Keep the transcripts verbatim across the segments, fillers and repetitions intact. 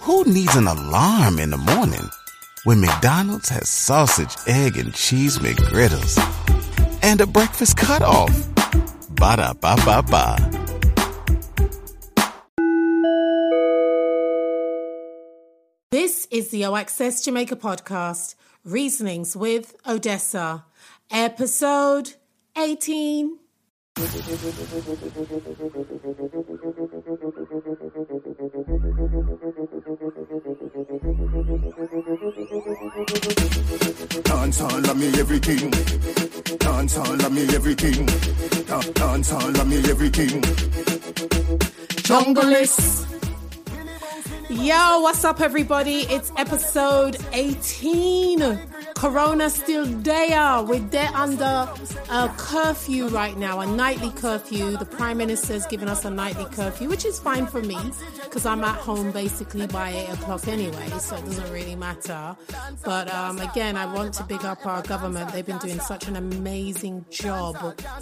Who needs an alarm in the morning when McDonald's has sausage, egg, and cheese McGriddles and a breakfast cutoff? Ba-da-ba-ba-ba. This is the O Access Jamaica podcast, Reasonings with Odessa, episode eighteen. Dance all of me everything. Dance all of me everything. Dance all of me everything. Junglist. Yo, what's up, everybody? It's episode eighteen. Corona still there. We're there under a curfew right now, a nightly curfew. The Prime Minister's given us a nightly curfew, which is fine for me because I'm at home basically by eight o'clock anyway, so it doesn't really matter. But um, again, I want to big up our government. They've been doing such an amazing job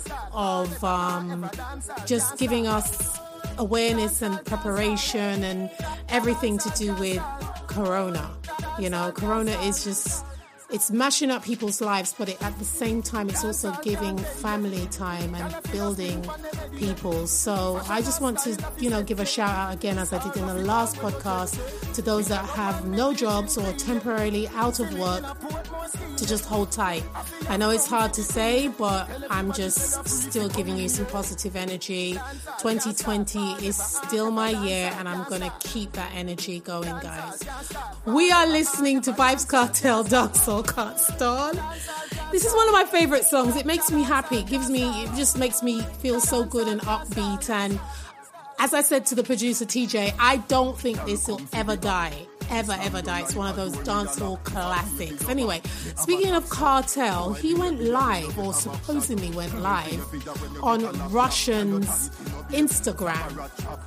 of um, just giving us awareness and preparation and everything to do with Corona. You know, Corona is just... it's mashing up people's lives, but it, at the same time, it's also giving family time and building people. So I just want to, you know, give a shout out again, as I did in the last podcast, to those that have no jobs or temporarily out of work, to just hold tight. I know it's hard to say, but I'm just still giving you some positive energy. twenty twenty is still my year, and I'm going to keep that energy going, guys. We are listening to Vybz Kartel, Dancehall Can't Stall. This is one of my favorite songs. It makes me happy. It gives me, it just makes me feel so good and upbeat. And as I said to the producer T J, I don't think this will ever die. Ever, ever die. It's one of those dancehall classics. Anyway, speaking of Kartel, he went live, or supposedly went live, on Russian's Instagram.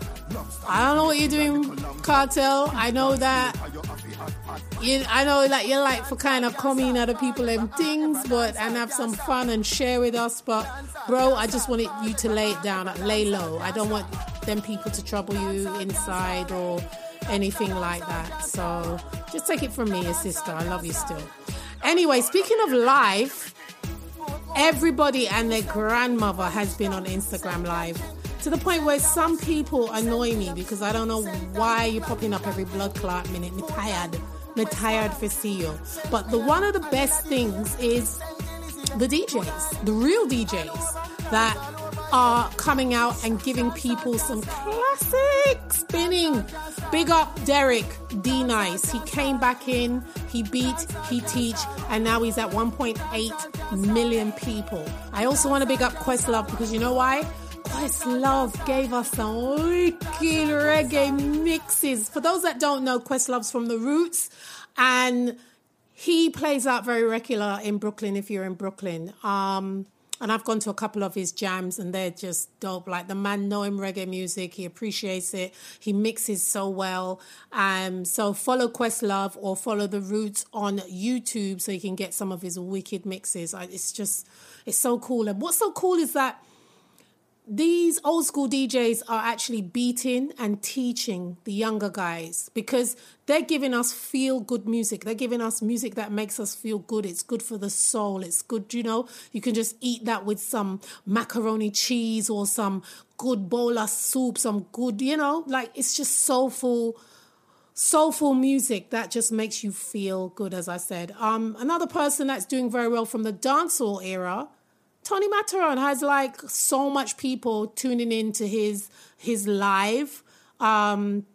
I don't know what you're doing, Kartel. I know that you, I know like you're like for kind of coming at the people and things, but and have some fun and share with us. But bro, I just wanted you to lay it down, lay low. I don't want them people to trouble you inside or anything like that. So just take it from me, your sister. I love you still. Anyway, speaking of live, everybody and their grandmother has been on Instagram live, to the point where some people annoy me because I don't know why you're popping up every blood clot minute. Me tired. Me tired for see you. But the one of the best things is the D Js, the real D Js that are coming out and giving people some classic spinning. Big up Derek D Nice. He came back in, he beat, he teach, and now he's at one point eight million people. I also want to big up Questlove because you know why? Questlove gave us some wicked reggae mixes. For those that don't know, Questlove's from The Roots, and he plays out very regular in Brooklyn if you're in Brooklyn. Um, and I've gone to a couple of his jams, and they're just dope. Like, the man knows him reggae music. He appreciates it. He mixes so well. Um, so follow Questlove or follow The Roots on YouTube so you can get some of his wicked mixes. It's just, it's so cool. And what's so cool is that these old school D Js are actually beating and teaching the younger guys because they're giving us feel good music. They're giving us music that makes us feel good. It's good for the soul. It's good, you know, you can just eat that with some macaroni cheese or some good bowl of soup, some good, you know, like it's just soulful, soulful music that just makes you feel good, as I said. Um, another person that's doing very well from the dancehall era, Tony Matterhorn, has like so much people tuning in to his his live. Um,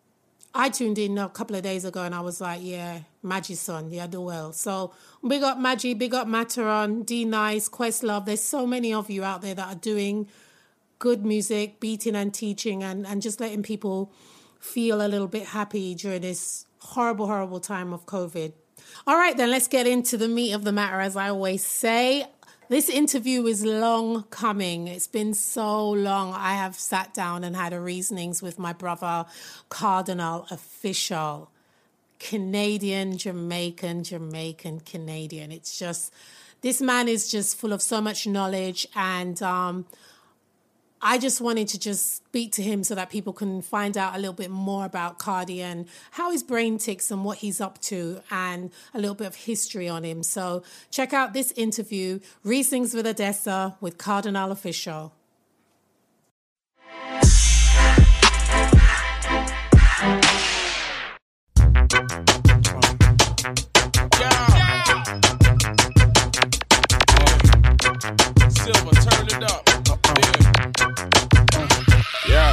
I tuned in a couple of days ago and I was like, yeah, Maggie's son, yeah, do well. So big up Maggie, big up Matterhorn, D Nice, Questlove. There's so many of you out there that are doing good music, beating and teaching and, and just letting people feel a little bit happy during this horrible, horrible time of COVID. All right, then let's get into the meat of the matter, as I always say. This interview is long coming. It's been so long. I have sat down and had a reasonings with my brother, Cardinal Offishall. Canadian, Jamaican, Jamaican, Canadian. It's just, this man is just full of so much knowledge. And um, I just wanted to just speak to him so that people can find out a little bit more about Cardi and how his brain ticks and what he's up to and a little bit of history on him. So check out this interview, Riesings with Odessa with Cardinal Offishall. Silver, turn it up. Yeah.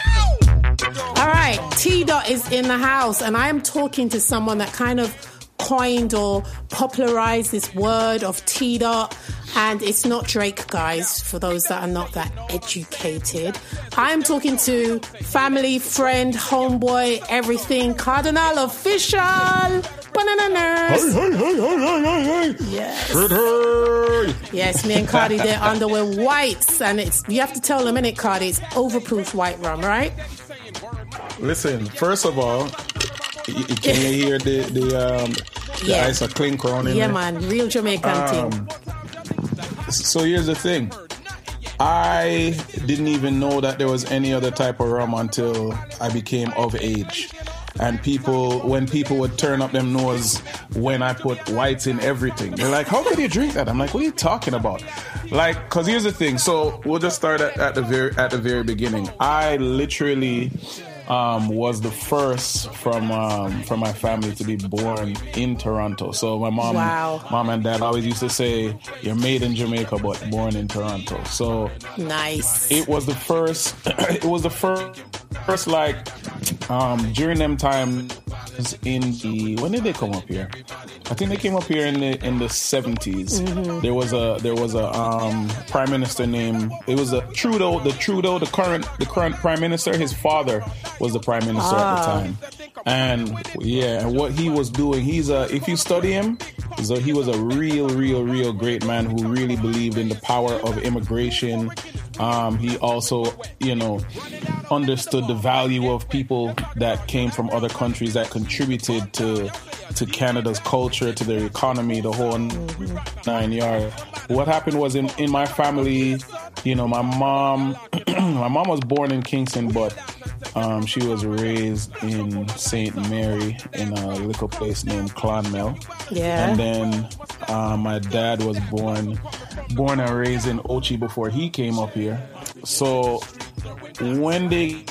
All right, T-Dot is in the house, and I am talking to someone that kind of coined or popularized this word of T-Dot, and it's not Drake, guys, for those that are not that educated. I am talking to family, friend, homeboy, everything, Cardinal Offishall. Bananas. Hey, hey, hey, hey, hey, hey, hey. Yes. Hey, hey. Yes, me and Cardi, they're underwear whites, and it's, you have to tell them, innit, Cardi, it's overproof white rum, right? Listen, first of all, y- y- can you hear the the, um, the Yeah. ice a clink on in Yeah, there? man, real Jamaican Um, thing. So here's the thing. I didn't even know that there was any other type of rum until I became of age. And people, when people would turn up them nose when I put whites in everything, they're like, how could you drink that? I'm like, what are you talking about? Like, cause here's the thing. So we'll just start at, at the very, at the very beginning. I literally um, was the first from, um, from my family to be born in Toronto. So my mom, Wow. mom and dad always used to say, you're made in Jamaica, but born in Toronto. So Nice. it was the first, it was the first, first like, um, during them times in the, when did they come up here? I think they came up here in the in the seventies. Mm-hmm. There was a there was a um, prime minister named, it was a Trudeau, the Trudeau, the current the current prime minister. His father was the prime minister Ah. at the time, and yeah, and what he was doing, he's a, if you study him, he's a, he was a real, real, real great man who really believed in the power of immigration. Um, he also, you know, understood the value of people that came from other countries that contributed to to Canada's culture, to their economy, the whole nine yards. What happened was in, in my family, you know, my mom, my mom was born in Kingston, but um, she was raised in Saint Mary in a little place named Clonmel. Yeah. And then uh, my dad was born born and raised in Ochi before he came up here. So when they,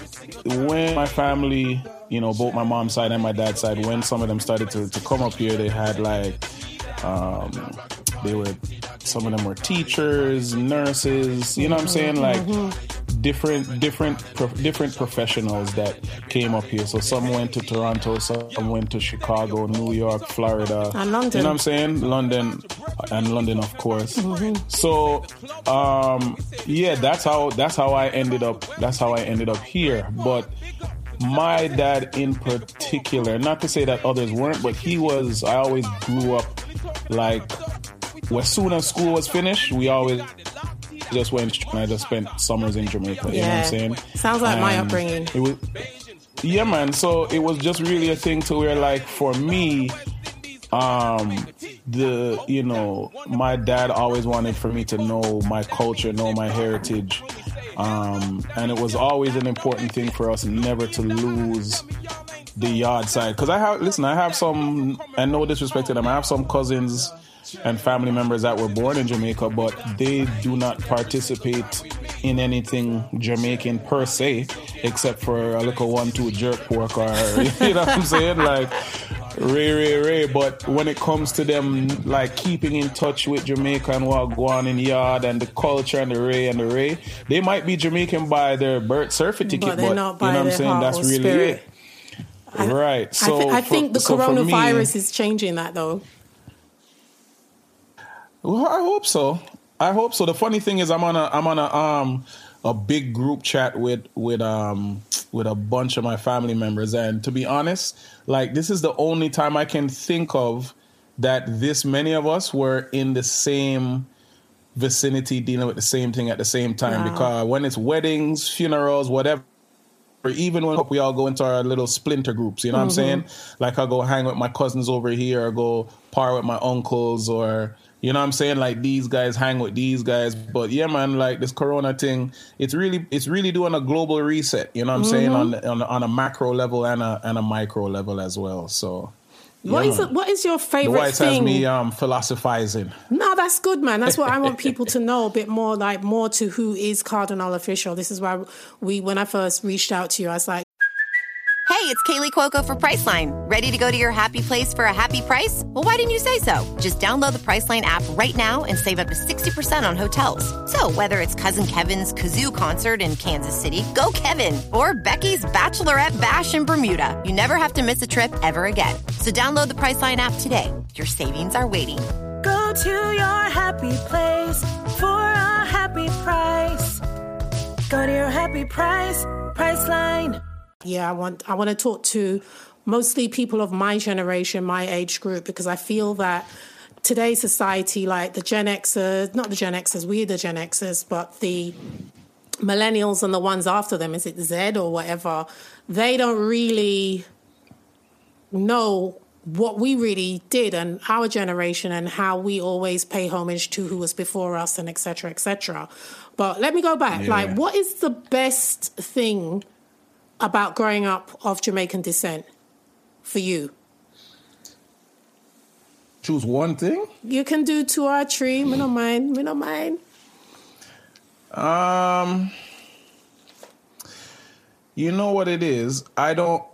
when my family, you know, both my mom's side and my dad's side, when some of them started to, to come up here, they had like, um, they were, some of them were teachers, nurses, you know what I'm saying? Like different, different, pro- different professionals that came up here. So some went to Toronto, some went to Chicago, New York, Florida. And London. You know what I'm saying? London, and London, of course. So, um, yeah, that's how, that's how I ended up, that's how I ended up here. But my dad in particular, not to say that others weren't, but he was, I always grew up like, as soon as school was finished, we always just went and I just spent summers in Jamaica. You know what I'm saying? Sounds like my And upbringing. It was, yeah, man. So it was just really a thing to where, like, for me, um, the, you know, my dad always wanted for me to know my culture, know my heritage. Um, and it was always an important thing for us never to lose the yard side. Because I have, listen, I have some, and no disrespect to them, I have some cousins and family members that were born in Jamaica, but they do not participate in anything Jamaican per se, except for a little one-two jerk pork or, you know what I'm saying? Like, Ray, Ray, Ray. But when it comes to them, like, keeping in touch with Jamaica and what go on in yard and the culture and the Ray and the Ray, they might be Jamaican by their birth certificate, But but, they're not by you know what I'm their saying? heart That's or really spirit. it. Right. So I, th- I for- think the so for me- coronavirus is changing that, though. Well, I hope so. I hope so. The funny thing is, I'm on a I'm on a um a big group chat with with um with a bunch of my family members, and to be honest, like, this is the only time I can think of that this many of us were in the same vicinity dealing with the same thing at the same time. Wow. Because when it's weddings, funerals, whatever, or even when we all go into our little splinter groups, you know mm-hmm. what I'm saying? Like I go hang with my cousins over here, or go par with my uncles, or, you know what I'm saying? Like these guys hang with these guys. But yeah, man, like this Corona thing, it's really it's really doing a global reset, you know what I'm mm-hmm. saying? On, on on a macro level and a and a micro level as well. So What yeah, is it, what is your favorite the Whites thing? Has me um, philosophizing. No, that's good, man. That's what I want people to know a bit more, like more to who is Cardinal Official. This is why we, when I first reached out to you, I was like, hey, it's Kaylee Cuoco for Priceline. Ready to go to your happy place for a happy price? Well, why didn't you say so? Just download the Priceline app right now and save up to sixty percent on hotels. So whether it's Cousin Kevin's Kazoo Concert in Kansas City, go Kevin, or Becky's Bachelorette Bash in Bermuda, you never have to miss a trip ever again. So download the Priceline app today. Your savings are waiting. Go to your happy place for a happy price. Go to your happy price, Priceline. Yeah, I want I want to talk to mostly people of my generation, my age group, because I feel that today's society, like the Gen Xers, not the Gen Xers, we're the Gen Xers, but the millennials and the ones after them, is it Z or whatever, they don't really know what we really did and our generation and how we always pay homage to who was before us and et cetera, et cetera. But let me go back. Yeah. Like, what is the best thing about growing up of Jamaican descent for you? Choose one thing? You can do two or three. Me no mind. Me no mind. Um, you know what it is? I don't...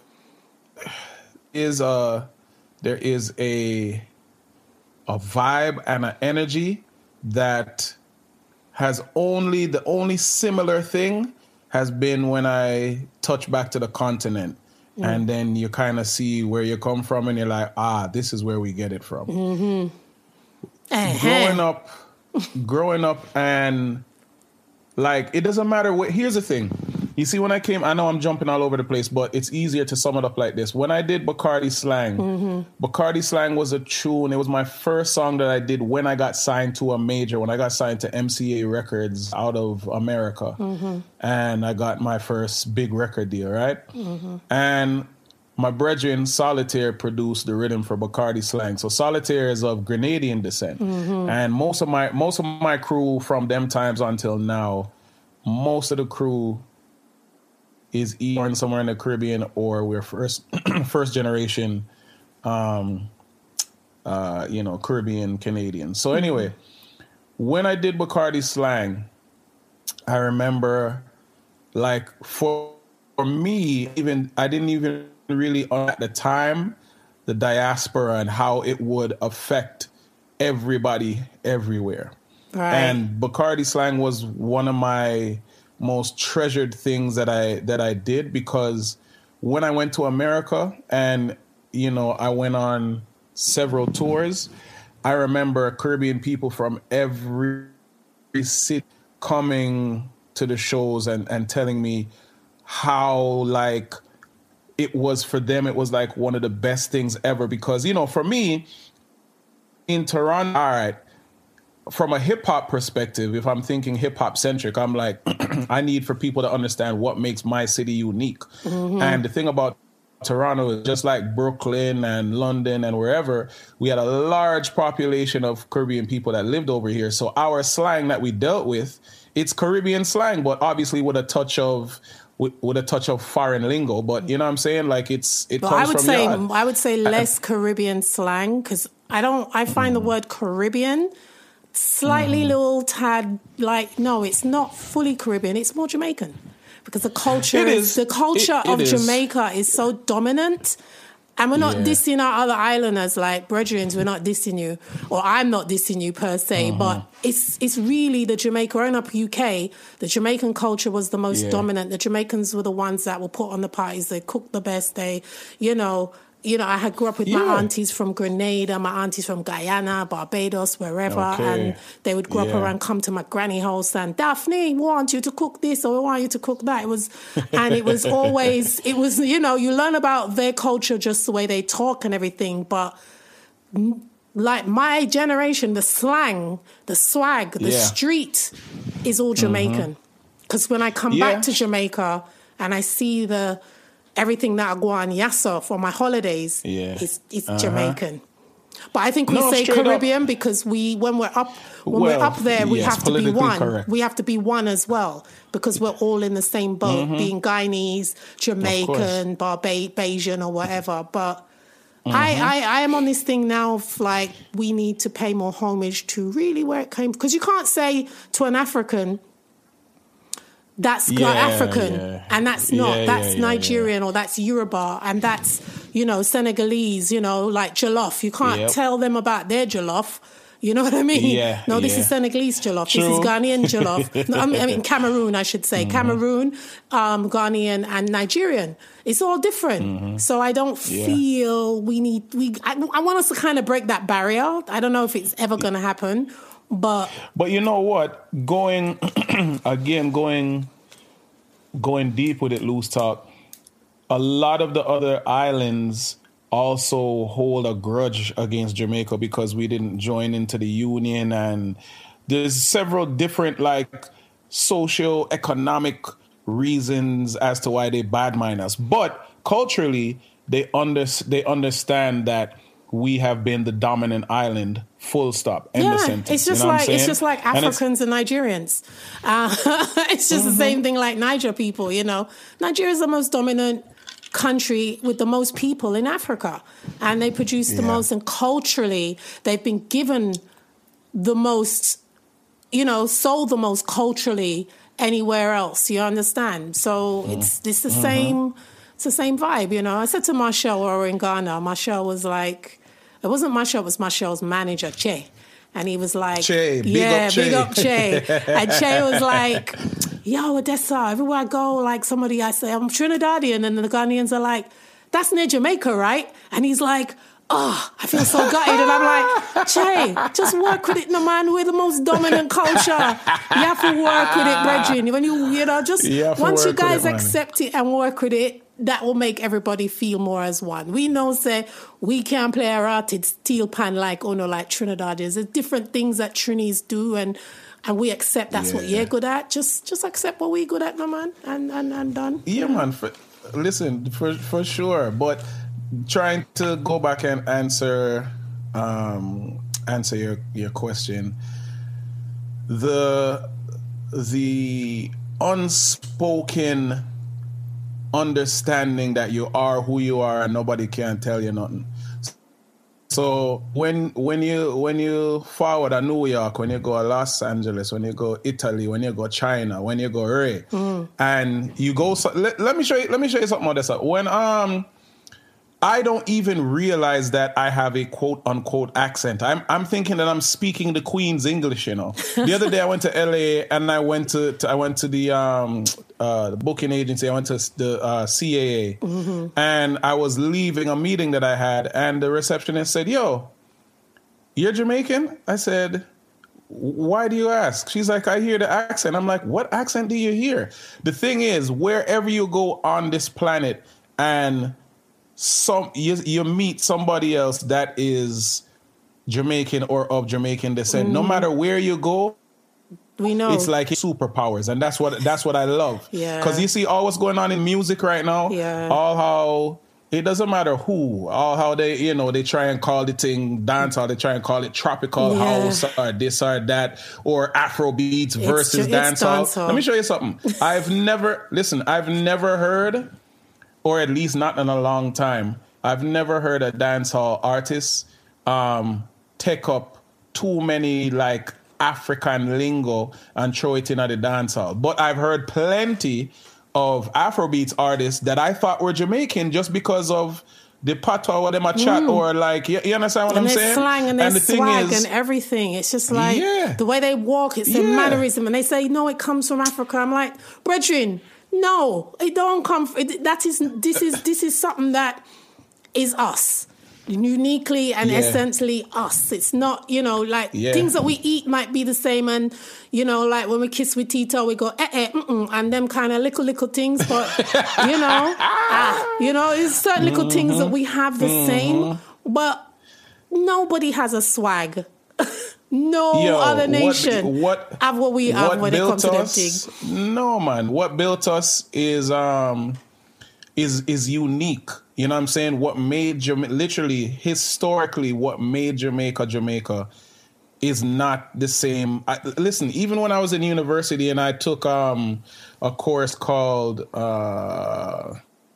Is a... There is a... A vibe and an energy that has only... The only similar thing has been when I touch back to the continent. Mm. And then you kind of see where you come from and you're like, ah, this is where we get it from. Mm-hmm. Uh-huh. Growing up, growing up and like, it doesn't matter what, here's the thing. You see, when I came, I know I'm jumping all over the place, but it's easier to sum it up like this. When I did Bacardi Slang, mm-hmm. Bacardi Slang was a tune. It was my first song that I did when I got signed to a major, when I got signed to M C A Records out of America. Mm-hmm. And I got my first big record deal, right? Mm-hmm. And my brethren, Solitaire, produced the rhythm for Bacardi Slang. So Solitaire is of Grenadian descent. Mm-hmm. And most of my most of my crew from them times until now, most of the crew is either somewhere in the Caribbean or we're first first generation, um, uh, you know, Caribbean Canadian. So anyway, when I did Bacardi Slang, I remember, like, for, for me, even I didn't even really at the time the diaspora and how it would affect everybody everywhere. Right. And Bacardi Slang was one of my most treasured things that I that I did, because when I went to America and, you know, I went on several tours, I remember Caribbean people from every city coming to the shows and, and telling me how, like, it was for them, it was like one of the best things ever. Because, you know, for me in Toronto, all right, from a hip hop perspective, if I'm thinking hip hop centric, I'm like, I need for people to understand what makes my city unique. Mm-hmm. And the thing about Toronto is, just like Brooklyn and London and wherever, we had a large population of Caribbean people that lived over here. So our slang that we dealt with, it's Caribbean slang, but obviously with a touch of with, with a touch of foreign lingo. But you know what I'm saying? Like, it's it well, comes I would from say yard. I would say less Caribbean slang, because I don't I find mm. the word Caribbean slightly mm. little tad, like, no, it's not fully Caribbean, it's more Jamaican, because the culture it is, is the culture it, it of is. Jamaica is so dominant, and we're not yeah. dissing our other islanders, like brethren, we're not dissing you, or I'm not dissing you per se, mm-hmm. but it's it's really the Jamaica, growing up U K, the Jamaican culture was the most yeah. dominant. The Jamaicans were the ones that were put on the parties, they cooked the best, they, you know, You know, I had grew up with yeah. my aunties from Grenada, my aunties from Guyana, Barbados, wherever, okay. and they would grow yeah. up around, come to my granny house and, Daphne, we want you to cook this or we want you to cook that. It was, and it was always, it was, you know, you learn about their culture just the way they talk and everything, but like my generation, the slang, the swag, the yeah. street is all Jamaican. Because mm-hmm. when I come yeah. back to Jamaica, and I see the everything that I go on Yassa for my holidays, Yeah. it's, it's Uh-huh. Jamaican. But I think we No, say straight Caribbean up. because we, when we're up, when Well, we're up there, we yes, have to be politically one. correct. We have to be one as well because we're all in the same boat, Mm-hmm. being Guyanese, Jamaican, Barbadian, or whatever. But Mm-hmm. I, I, I am on this thing now of like we need to pay more homage to really where it came, because you can't say to an African, that's Yeah, like African, yeah. and that's not, Yeah, that's yeah, yeah, Nigerian, or that's Yoruba, and that's, you know, Senegalese, you know, like jollof. You can't Yep. tell them about their jollof. You know what I mean? Yeah, no, this yeah. is Senegalese jollof. True. This is Ghanaian jollof. No, I mean, I mean Cameroon, I should say. Mm-hmm. Cameroon, um, Ghanaian, and Nigerian. It's all different. Mm-hmm. So I don't Yeah. feel we need, we. I, I want us to kind of break that barrier. I don't know if it's ever going to happen, but... But you know what? Going, again, going... Going deep with it, loose talk, a lot of the other islands also hold a grudge against Jamaica because we didn't join into the union, and there's several different like socio-economic reasons as to why they badmine us. But culturally, they under they understand that we have been the dominant island. Full stop. End yeah, of sentence. it's just You know what I'm like it's saying? just like And it's- Africans and, Nigerians. Uh, it's just Mm-hmm. the same thing like Niger people. You know, Nigeria is the most dominant country with the most people in Africa, and they produce the Yeah. most. And culturally, they've been given the most. You know, sold the most culturally anywhere else. You understand? So Mm-hmm. it's it's the same. It's the same vibe. You know, I said to Marshall, or in Ghana, Marshall was like. It wasn't Marshall, it was Marshall's manager, Che. And he was like, Che, big yeah, up Che. big up Che. And Che was like, yo, Odessa, everywhere I go, like somebody, I say, I'm Trinidadian. And the Ghanaians are like, that's near Jamaica, right? And he's like, oh, I feel so gutted. And I'm like, Che, just work with it, no man. We're the most dominant culture. You have to work with it, brethren. When you, you know, just You have to once you work with guys it, man. accept it and work with it, that will make everybody feel more as one. We know, say, we can't play a rotted steel pan like, oh no, like Trinidad is. There's different things that Trinis do, and and we accept that's what Yeah. you're good at. Just just accept what we're good at, no man, and, and, and done. Yeah, man. For, listen, for for sure. But trying to go back and answer um, answer your your question, the the unspoken understanding that you are who you are and nobody can tell you nothing. So when when you when you forward a New York, when you go to Los Angeles, when you go Italy, when you go China, when you go Ray, Mm. and you go, so, let, let me show you. Let me show you something on this. When um, I don't even realize that I have a quote unquote accent. I'm I'm thinking that I'm speaking the Queen's English. You know. The other day I went to L A and I went to, to I went to the um uh the booking agency. I went to the uh, C A A, Mm-hmm. and I was leaving a meeting that I had, and the receptionist said, "Yo, you're Jamaican?" I said, "Why do you ask?" She's like, "I hear the accent." I'm like, "What accent do you hear?" The thing is, wherever you go on this planet, and some you, you meet somebody else that is Jamaican or of Jamaican descent, no matter where you go, We know. it's like superpowers, and that's what that's what I love. Yeah. Because you see all what's going on in music right now. Yeah. All how it doesn't matter who, all how they you know they try and call the thing dancehall, they try and call it tropical Yeah. house or this or that or Afro beats versus ju- it's dancehall. dancehall. Let me show you something. I've never listen. I've never heard, or at least not in a long time, I've never heard a dancehall artist um, take up too many like African lingo and throw it in at the dancehall. But I've heard plenty of Afrobeats artists that I thought were Jamaican just because of the patois or them a chat or like you, you understand what and I'm their saying? slang and their the thing swag is, and everything. It's just like Yeah. the way they walk, it's their Yeah. mannerism. And they say, no, it comes from Africa. I'm like, brethren, no, it don't come from, it, that is, this is, this is something that is us. Uniquely and Yeah. essentially us. It's not, you know, like Yeah. things that we eat might be the same. And, you know, like when we kiss with Tito, we go, eh, eh, mm-mm, and them kind of little, little things. But, you know, ah, you know, it's certain little things that we have the same. But nobody has a swag No Yo, other what- nation what- have what we have what when it comes to built them us- thing. No, man. What built us is um is is unique. You know what I'm saying? What made Jamaica, literally, historically, what made Jamaica Jamaica is not the same. I, listen, even when I was in university and I took um a course called uh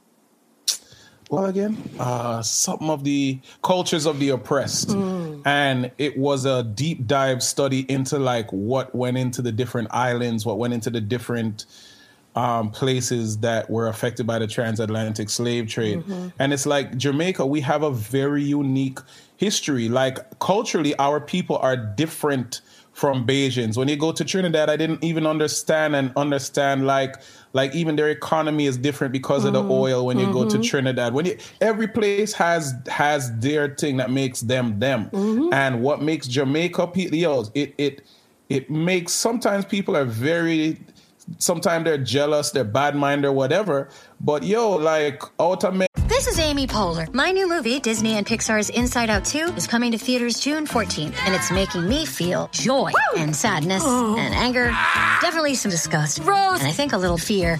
what again? Uh, something of the cultures of the oppressed. Mm. And it was a deep dive study into like what went into the different islands, what went into the different um, places that were affected by the transatlantic slave trade. Mm-hmm. And it's like Jamaica, we have a very unique history. Like culturally, our people are different from Bajans. When you go to Trinidad, I didn't even understand and understand like like even their economy is different because mm-hmm. of the oil when you mm-hmm. go to Trinidad. When you, every place has has their thing that makes them them. Mm-hmm. And what makes Jamaica people, yo, it it it makes sometimes people are very sometimes they're jealous, they're bad mind or whatever. But yo, like ultimately. This is Amy Poehler. My new movie, Disney and Pixar's Inside Out two, is coming to theaters June fourteenth, and it's making me feel joy Woo! and sadness oh. and anger, definitely some disgust, Rose. and I think a little fear.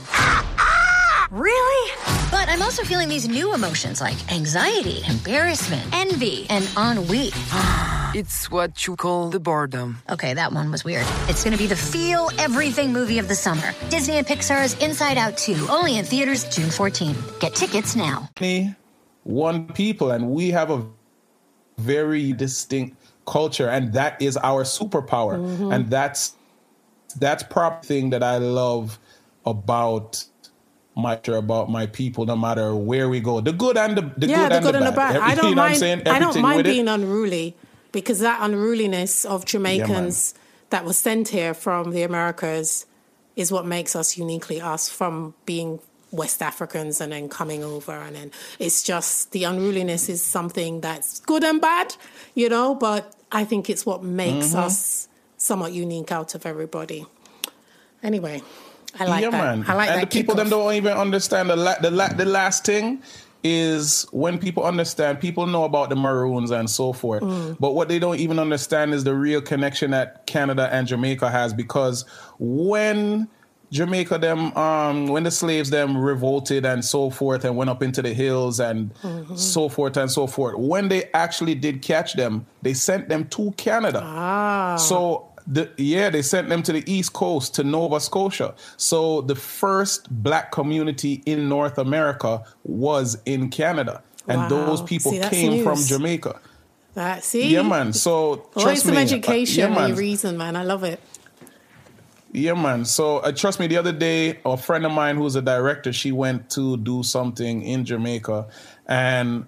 Really? But I'm also feeling these new emotions like anxiety, embarrassment, envy, and ennui. It's what you call the boredom. Okay, that one was weird. It's going to be the feel everything movie of the summer. Disney and Pixar's Inside Out two, only in theaters June fourteenth. Get tickets now. One people, and we have a very distinct culture, and that is our superpower. Mm-hmm. And that's that's probably the thing that I love about my about my people, no matter where we go. The good and the, the yeah, good the and good the and bad. the bad. Every, I don't you know mind. Saying, I don't mind being it. unruly, because that unruliness of Jamaicans yeah, that was sent here from the Americas is what makes us uniquely us, from being West Africans and then coming over, and then it's just the unruliness is something that's good and bad, you know. But I think it's what makes mm-hmm. us somewhat unique out of everybody. Anyway. I like yeah, that. Man. I like and that. the people them don't even understand the la- the la- the last thing is when people understand. People know about the Maroons and so forth, mm. but what they don't even understand is the real connection that Canada and Jamaica has. Because when Jamaica them, um, when the slaves them revolted and so forth and went up into the hills and mm-hmm. so forth and so forth, when they actually did catch them, they sent them to Canada. Ah. So. The, yeah, they sent them to the East Coast, to Nova Scotia. So the first black community in North America was in Canada. And wow. those people see, came news. from Jamaica. That, see? Yeah, man. So Always trust some me. education uh, yeah, and reason, man. I love it. Yeah, man. So uh, trust me, the other day, a friend of mine who's a director, she went to do something in Jamaica. And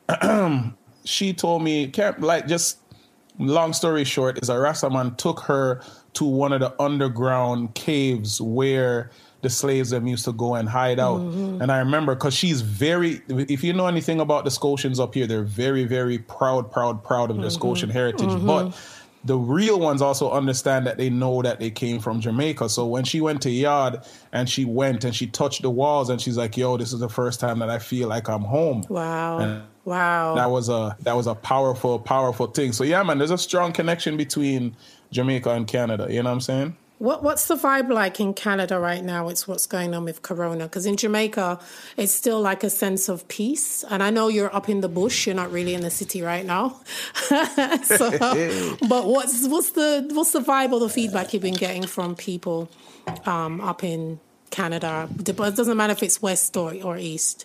she told me, can't, like, just... long story short, is a Rastaman took her to one of the underground caves where the slaves them used to go and hide out. Mm-hmm. And I remember, because she's very, if you know anything about the Scotians up here, they're very, very proud, proud, proud of their mm-hmm. Scotian heritage. Mm-hmm. But the real ones also understand that they know that they came from Jamaica. So when she went to Yard and she went and she touched the walls and she's like, yo, this is the first time that I feel like I'm home. Wow. And wow. That was a that was a powerful, powerful thing. So yeah, man, there's a strong connection between Jamaica and Canada. You know what I'm saying? What What's the vibe like in Canada right now? It's what's going on with Corona. Because in Jamaica, it's still like a sense of peace. And I know you're up in the bush. You're not really in the city right now. so, but what's what's the what's the vibe or the feedback you've been getting from people um, up in Canada? It doesn't matter if it's west or, or east.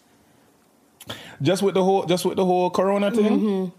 Just with the whole just with the whole Corona thing.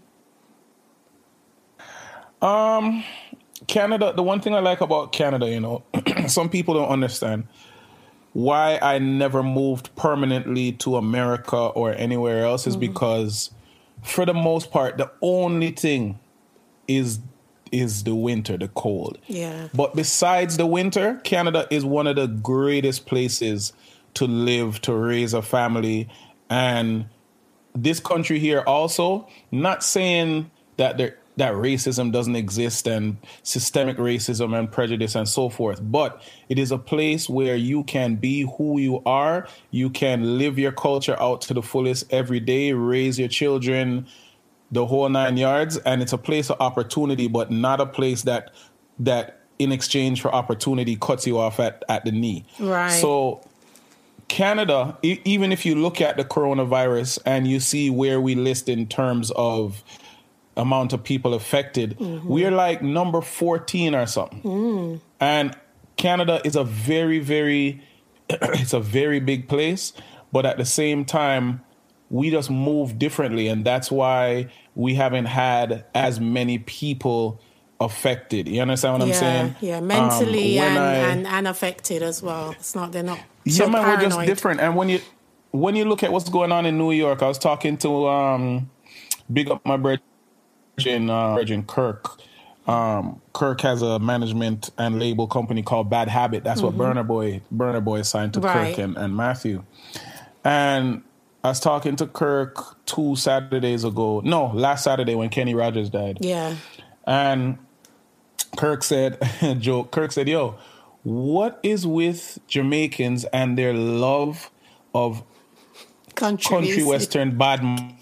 Mm-hmm. Um. Canada, the one thing I like about Canada, you know, some people don't understand why I never moved permanently to America or anywhere else is mm-hmm. because for the most part, the only thing is is the winter, the cold. Yeah. But besides the winter, Canada is one of the greatest places to live, to raise a family. And this country here also, not saying that there that racism doesn't exist and systemic racism and prejudice and so forth. But it is a place where you can be who you are. You can live your culture out to the fullest every day, raise your children, the whole nine yards, and it's a place of opportunity, but not a place that that in exchange for opportunity cuts you off at, at the knee. Right. So Canada, e- even if you look at the coronavirus and you see where we list in terms of amount of people affected, mm-hmm. we're like number fourteen or something. Mm. And Canada is a very, very, it's a very big place, but at the same time, we just move differently, and that's why we haven't had as many people affected. You understand what yeah, I'm saying? Yeah, mentally um, and, I, and and affected as well. It's not, they're not yeah, so man, paranoid. we're just different. And when you when you look at what's going on in New York, I was talking to um, big up my brother in uh, Virgin Kirk. Um, Kirk has a management and label company called Bad Habit. That's mm-hmm. what Burna Boy Burna Boy signed to right. Kirk and, and Matthew. And I was talking to Kirk two Saturdays ago. No, last Saturday when Kenny Rogers died. Yeah. And Kirk said, Joe, Kirk said, yo, what is with Jamaicans and their love of country, country western bad man?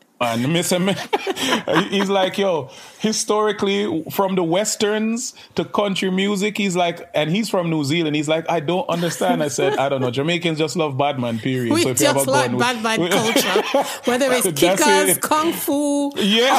He's like, yo, historically from the westerns to country music, he's like, and he's from New Zealand. He's like, I don't understand. I said, I don't know. Jamaicans just love Badman, period. We so if just you like with, Badman with, culture, whether it's kickers, it. kung fu, yeah,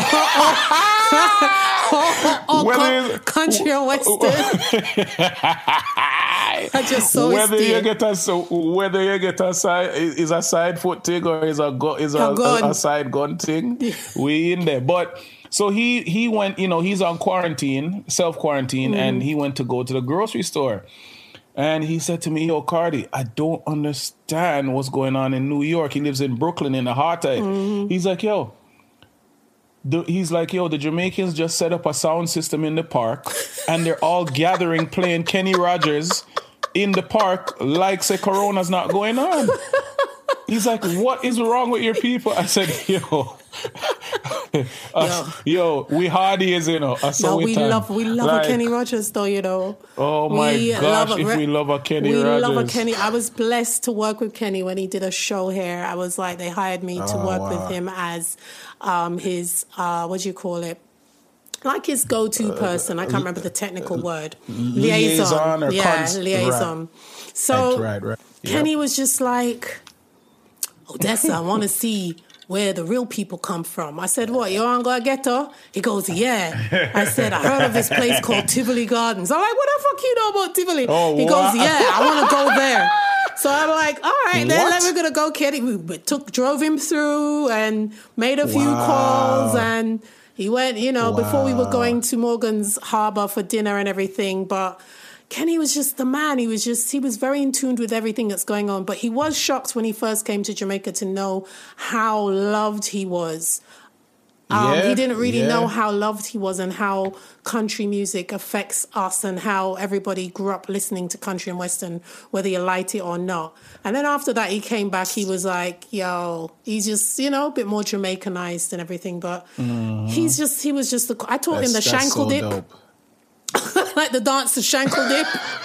or, or, or con- country or western. I just saw whether it you get a so whether you get a side is a side foot thing or is a go, is a, a, a, a side gun thing, we in there. But so he he went, you know, he's on quarantine, self quarantine, mm. and he went to go to the grocery store, and he said to me, "Yo, Cardi, I don't understand what's going on in New York." He lives in Brooklyn in the heart of it. Mm. He's like, "Yo." The, he's like, yo, the Jamaicans just set up a sound system in the park and they're all gathering playing Kenny Rogers in the park like say Corona's not going on. He's like, what is wrong with your people? I said, yo, us, yo. yo, we hardies, you know. No, we time. love we love like, a Kenny Rogers though, you know. Oh my we gosh, if we love a Kenny we Rogers. We love a Kenny. I was blessed to work with Kenny when he did a show here. I was like, they hired me to oh, work wow. with him as um, his, uh, what do you call it? Like his go-to person. I can't remember the technical word. Liaison. liaison or yeah, const- liaison. Right. So right, right, right. Yep. Kenny was just like, Odessa, I want to see where the real people come from. I said, what, you're on Ghetto? He goes, yeah. I said, I heard of this place called Tivoli Gardens. I'm like, what the fuck you know about Tivoli? Oh, he wow. goes, yeah, I want to go there. So I'm like, all right, then let me gonna go, Kenny. We took, drove him through and made a few wow. calls, and he went, you know, wow. before we were going to Morgan's Harbour for dinner and everything. But Kenny was just the man. He was just, he was very in tune with everything that's going on. But he was shocked when he first came to Jamaica to know how loved he was. Um, yeah, he didn't really yeah. know how loved he was and how country music affects us and how everybody grew up listening to country and western, whether you liked it or not. And then after that, he came back. He was like, yo, he's just, you know, a bit more Jamaicanized and everything. But mm-hmm. he's just, he was just, the, I taught that's, him the shankle so dip. Dope. Like the dance, the shankle dip.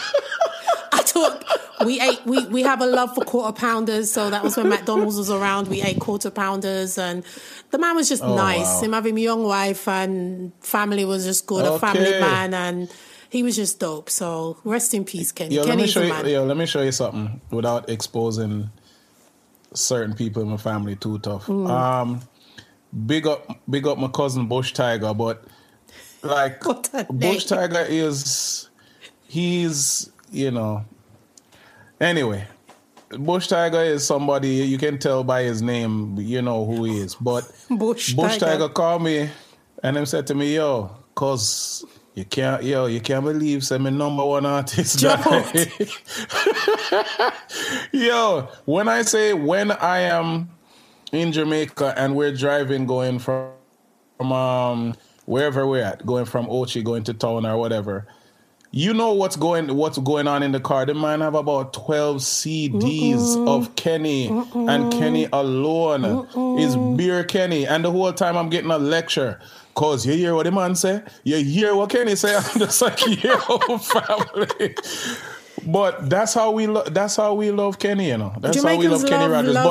I taught, we ate, we, we have a love for quarter pounders. So that was when McDonald's was around. We ate quarter pounders, and the man was just oh, nice. Wow. Him having a young wife and family was just good, okay. a family man, and he was just dope. So rest in peace, Kenny. Yo, let me show you, man. yo, let me show you something without exposing certain people in my family too tough. Mm. Um, big up, big up my cousin Bush Tiger, but like Bush Tiger is, he's, you know, anyway, Bush Tiger is somebody you can tell by his name, you know who he is. But Bush, Bush Tiger. Tiger called me and him said to me, yo, cause you can't, yo, you can't believe say me number one artist. Yo, when I say when I am in Jamaica and we're driving going from, from um wherever we're at, going from Ochi, going to town or whatever, you know what's going what's going on in the car. The man have about twelve C Ds Mm-mm. of Kenny Mm-mm. and Kenny alone Mm-mm. is Beer Kenny. And the whole time I'm getting a lecture. Cause you hear what the man say, you hear what Kenny say. I'm just like, yo, family. But that's how we lo- that's how we love Kenny, you know. That's Jamaicans how we love Kenny love, Rogers. love, but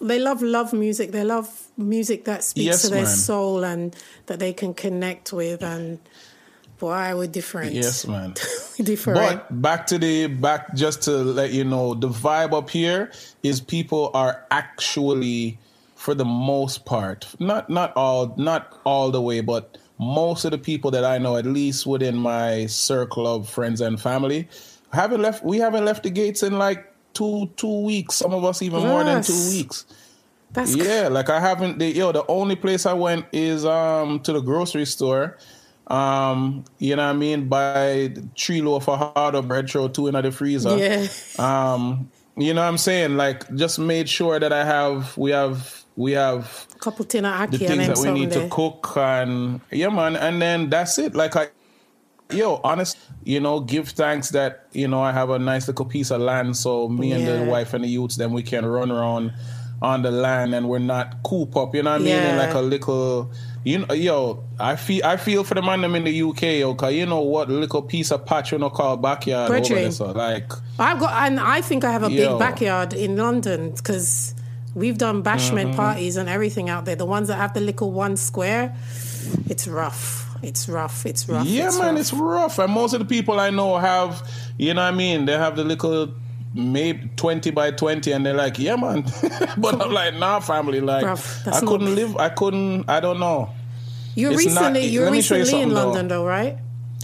they love love music. They love music that speaks Yes, to their man. soul and that they can connect with. And boy, we're different. Yes, man. different. But back to the back, just to let you know, the vibe up here is people are actually, for the most part, not not all, not all the way, but most of the people that I know, at least within my circle of friends and family, haven't left. We haven't left the gates in like two two weeks. Some of us even yes. more than two weeks. That's yeah, like I haven't. The, yo, the only place I went is um to the grocery store. Um, you know what I mean? Buy three loaf of harder bread, throw two in the freezer. Yeah. Um, you know what I'm saying? Like, just made sure that I have. We have. We have a couple tin of the things that we need there. to cook, and yeah, man, and then that's it. Like I, yo, honest, you know, give thanks that you know I have a nice little piece of land, so me yeah. and the wife and the youths, then we can run around on the land, and we're not coop up. You know what I mean? Yeah. And like a little, you know, yo, I feel I feel for the man them in the U K, yo, cause you know what little piece of patch you know called backyard over there, so like I've got, and I think I have a yo. big backyard in London because. We've done bashment mm-hmm. parties and everything out there. The ones that have the little one square, it's rough. It's rough. It's rough. Yeah, it's man, rough. it's rough. And most of the people I know have, you know what I mean? They have the little maybe twenty by twenty and they're like, yeah, man. But I'm like, nah, family. Like, I couldn't not... live. I couldn't, I don't know. You were recently, you were recently in London though, right?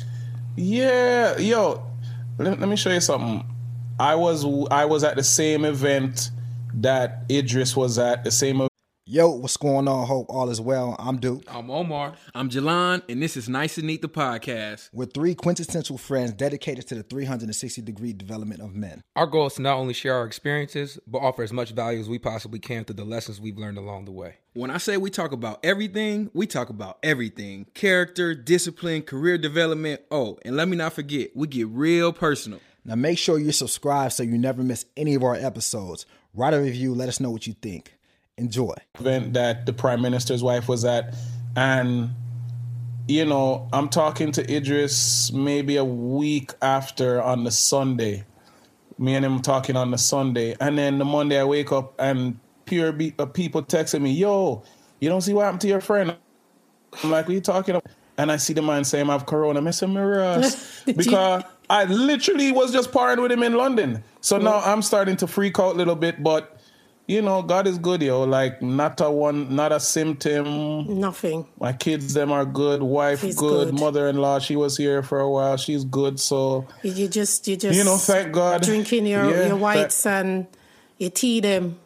Yeah. Yo, let, let me show you something. I was, I was at the same event that Idris was at, the same. Yo, what's going on? Hope all is well. I'm Duke. I'm Omar. I'm Jalan, and this is Nice and Neat, the podcast. We're three quintessential friends dedicated to the three hundred sixty degree development of men. Our goal is to not only share our experiences, but offer as much value as we possibly can through the lessons we've learned along the way. When I say we talk about everything, we talk about everything. Character, discipline, career development. Oh, and let me not forget, we get real personal. Now make sure you're subscribed so you never miss any of our episodes. Write a review. Let us know what you think. Enjoy. Event that the Prime Minister's wife was at. And, you know, I'm talking to Idris maybe a week after on the Sunday. Me and him talking on the Sunday. And then the Monday I wake up and pure be- uh, people texting me, yo, you don't see what happened to your friend? I'm like, what are you talking about? And I see the man saying I have corona. I said, Miras. Because I literally was just partying with him in London. So now I'm starting to freak out a little bit, but you know, God is good, yo. Like not a one, not a symptom. Nothing. My kids, them are good. Wife, He's good. good. Mother-in-law, she was here for a while. She's good. So you just, you just, you know, thank God. Drinking your yeah, your whites that, and your tea, them.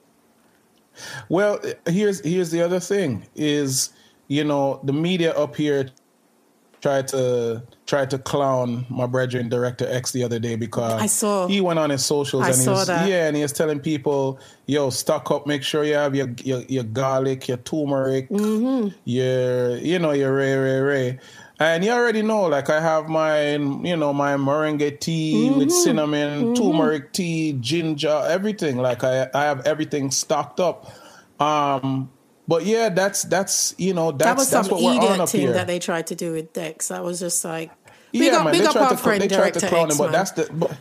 Well, here's here's the other thing is, you know, the media up here tried to tried to clown my brethren Director X the other day because I saw he went on his socials I and he saw was that. yeah and he was telling people, yo, stock up, make sure you have your your, your garlic, your turmeric, mm-hmm. your you know your ray ray ray, and you already know like I have my you know my moringa tea mm-hmm. with cinnamon, mm-hmm. turmeric tea, ginger, everything. Like I I have everything stocked up. Um. But yeah, that's that's you know that's that was that's some what we're idiot on up thing here. that they tried to do with Dex. That was just like big yeah, up, man. big They up tried our to friend they tried to Director clown X, him, but man. that's the but,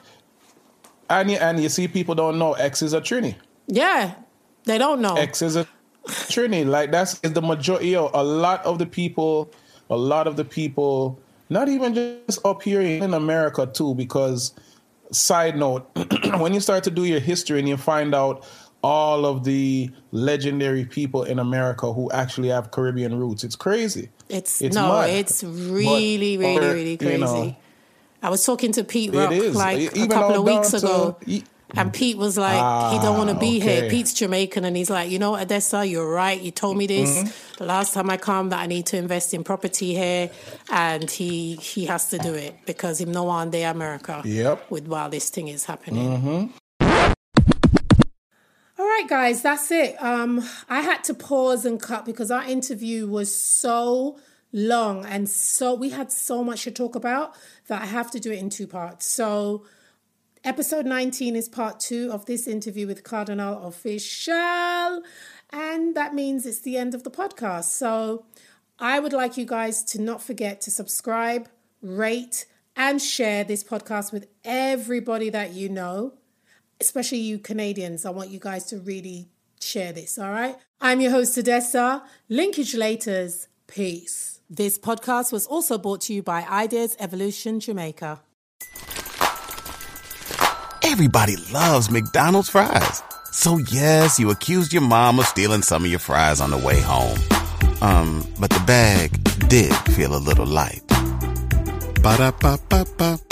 and you, and you see people don't know X is a Trini. Yeah, they don't know X is a Trini. Like that's is the majority. Yo, a lot of the people, a lot of the people, not even just up here in America too. Because side note, when you start to do your history and you find out all of the legendary people in America who actually have Caribbean roots. It's crazy. It's, it's no, mad. it's really, but, really, really crazy. You know, I was talking to Pete Rock like Even a couple of weeks ago, to, and Pete was like, ah, he don't want to be okay. here. Pete's Jamaican, and he's like, you know, Odessa, you're right. You told me this mm-hmm. the last time I come that I need to invest in property here, and he he has to do it because him no one day America. Yep. With while this thing is happening. Mm-hmm. All right, guys, that's it. Um, I had to pause and cut because our interview was so long and so we had so much to talk about that I have to do it in two parts. So episode nineteen is part two of this interview with Cardinal Offishall, and that means it's the end of the podcast. So I would like you guys to not forget to subscribe, rate, and share this podcast with everybody that you know. Especially you Canadians, I want you guys to really share this, all right? I'm your host, Odessa. Linkage Laters. Peace. This podcast was also brought to you by Ideas Evolution Jamaica. Everybody loves McDonald's fries. So yes, you accused your mom of stealing some of your fries on the way home. Um, but the bag did feel a little light. Ba-da-ba-ba-ba.